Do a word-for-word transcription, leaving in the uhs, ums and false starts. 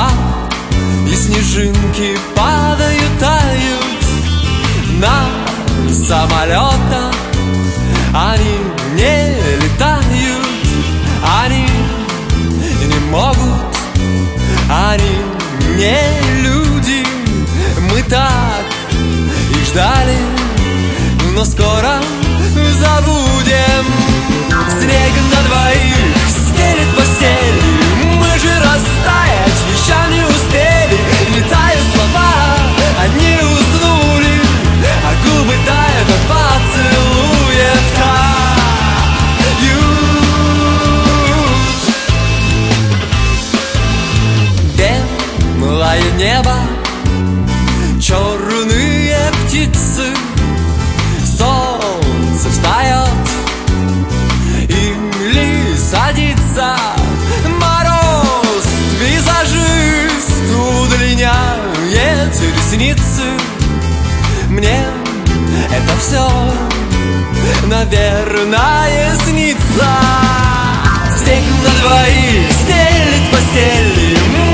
зима, и снежинки падают, тают на самолетах. Они не летают, они не могут, они не люди. Мы так и ждали, но скоро забудем. Снег на двоих стелет постели, мы же растаять еще не успели. Летают слова, они уснули, а губы тают от поцелуев тают. Белое небо, черные птицы, солнце встает или садится, мороз, визажист удлиняет ресницы. Мне это все, наверное, снится. Снег на двоих стелит постели,